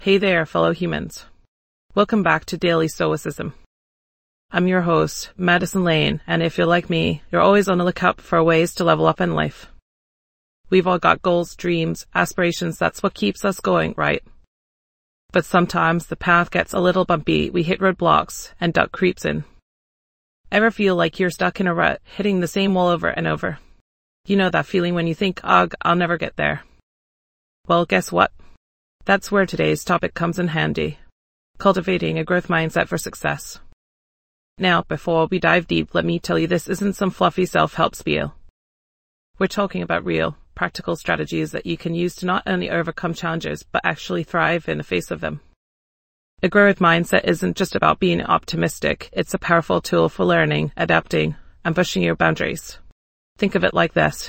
Hey there, fellow humans. Welcome back to Daily Stoicism. I'm your host, Madison Lane, and if you're like me, you're always on the lookout for ways to level up in life. We've all got goals, dreams, aspirations, that's what keeps us going, right? But sometimes the path gets a little bumpy, we hit roadblocks, and doubt creeps in. Ever feel like you're stuck in a rut, hitting the same wall over and over? You know that feeling when you think, ugh, I'll never get there. Well, guess what? That's where today's topic comes in handy. Cultivating a growth mindset for success. Now, before we dive deep, let me tell you this isn't some fluffy self-help spiel. We're talking about real, practical strategies that you can use to not only overcome challenges, but actually thrive in the face of them. A growth mindset isn't just about being optimistic, it's a powerful tool for learning, adapting, and pushing your boundaries. Think of it like this.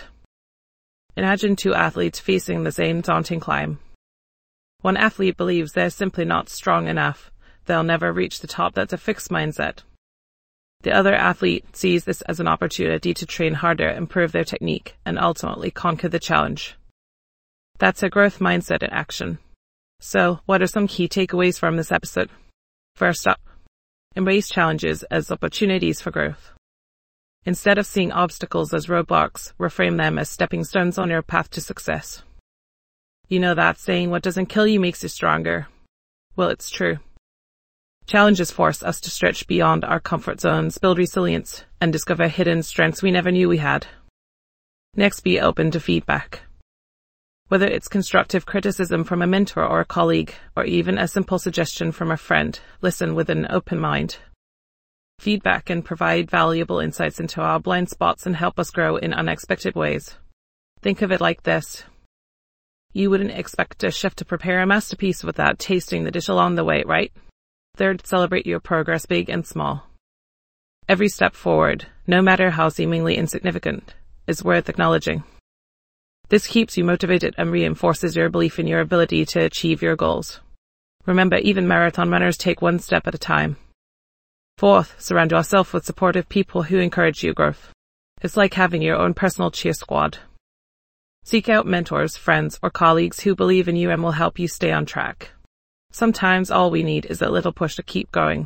Imagine two athletes facing the same daunting climb. One athlete believes they're simply not strong enough. They'll never reach the top. That's a fixed mindset. The other athlete sees this as an opportunity to train harder, improve their technique, and ultimately conquer the challenge. That's a growth mindset in action. So, what are some key takeaways from this episode? First up, embrace challenges as opportunities for growth. Instead of seeing obstacles as roadblocks, reframe them as stepping stones on your path to success. You know that saying, what doesn't kill you makes you stronger. Well, it's true. Challenges force us to stretch beyond our comfort zones, build resilience, and discover hidden strengths we never knew we had. Next, be open to feedback. Whether it's constructive criticism from a mentor or a colleague, or even a simple suggestion from a friend, listen with an open mind. Feedback can provide valuable insights into our blind spots and help us grow in unexpected ways. Think of it like this. You wouldn't expect a chef to prepare a masterpiece without tasting the dish along the way, right? Third, celebrate your progress, big and small. Every step forward, no matter how seemingly insignificant, is worth acknowledging. This keeps you motivated and reinforces your belief in your ability to achieve your goals. Remember, even marathon runners take one step at a time. Fourth, surround yourself with supportive people who encourage your growth. It's like having your own personal cheer squad. Seek out mentors, friends, or colleagues who believe in you and will help you stay on track. Sometimes all we need is a little push to keep going.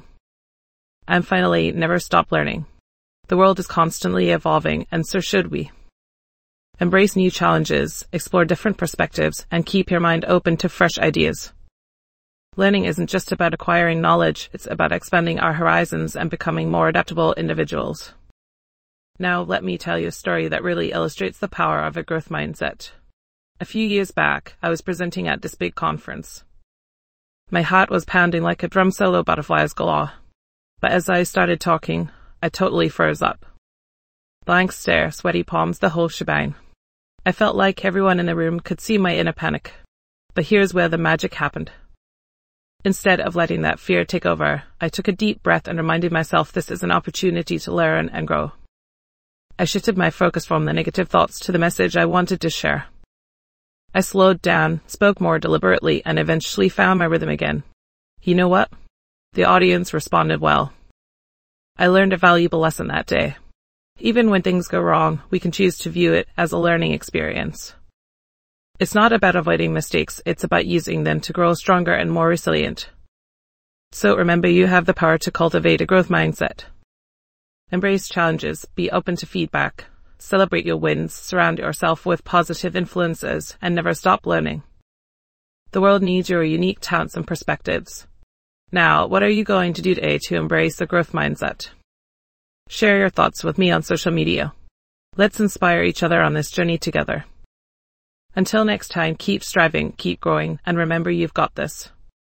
And finally, never stop learning. The world is constantly evolving, and so should we. Embrace new challenges, explore different perspectives, and keep your mind open to fresh ideas. Learning isn't just about acquiring knowledge, it's about expanding our horizons and becoming more adaptable individuals. Now, let me tell you a story that really illustrates the power of a growth mindset. A few years back, I was presenting at this big conference. My heart was pounding like a drum solo, butterflies galore. But as I started talking, I totally froze up. Blank stare, sweaty palms, the whole shebang. I felt like everyone in the room could see my inner panic. But here's where the magic happened. Instead of letting that fear take over, I took a deep breath and reminded myself this is an opportunity to learn and grow. I shifted my focus from the negative thoughts to the message I wanted to share. I slowed down, spoke more deliberately, and eventually found my rhythm again. You know what? The audience responded well. I learned a valuable lesson that day. Even when things go wrong, we can choose to view it as a learning experience. It's not about avoiding mistakes, it's about using them to grow stronger and more resilient. So remember, you have the power to cultivate a growth mindset. Embrace challenges, be open to feedback, celebrate your wins, surround yourself with positive influences, and never stop learning. The world needs your unique talents and perspectives. Now, what are you going to do today to embrace the growth mindset? Share your thoughts with me on social media. Let's inspire each other on this journey together. Until next time, keep striving, keep growing, and remember you've got this.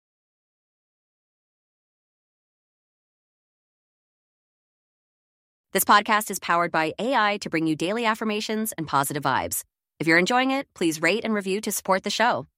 This podcast is powered by AI to bring you daily affirmations and positive vibes. If you're enjoying it, please rate and review to support the show.